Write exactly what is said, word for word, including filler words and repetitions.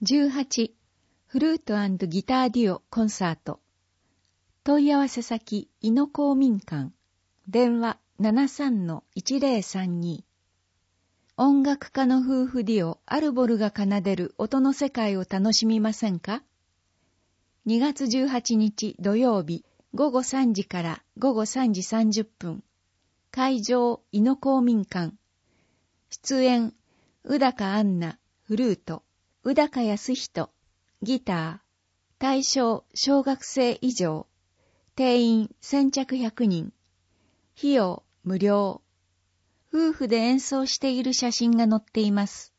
じゅうはち、フルート&ギターデュオコンサート。問い合わせ先、いの公民館。電話 ななさんのいちぜろさんに。音楽家の夫婦デュオアルボルが奏でる音の世界を楽しみませんか？にがつじゅうはちにち土曜日ごごさんじからごごさんじさんじゅっぷん。会場、いの公民館。出演、宇高アンナ、フルート、宇高康人、ギター。対象、小学生以上。定員、先着ひゃくにん。費用、無料。夫婦で演奏している写真が載っています。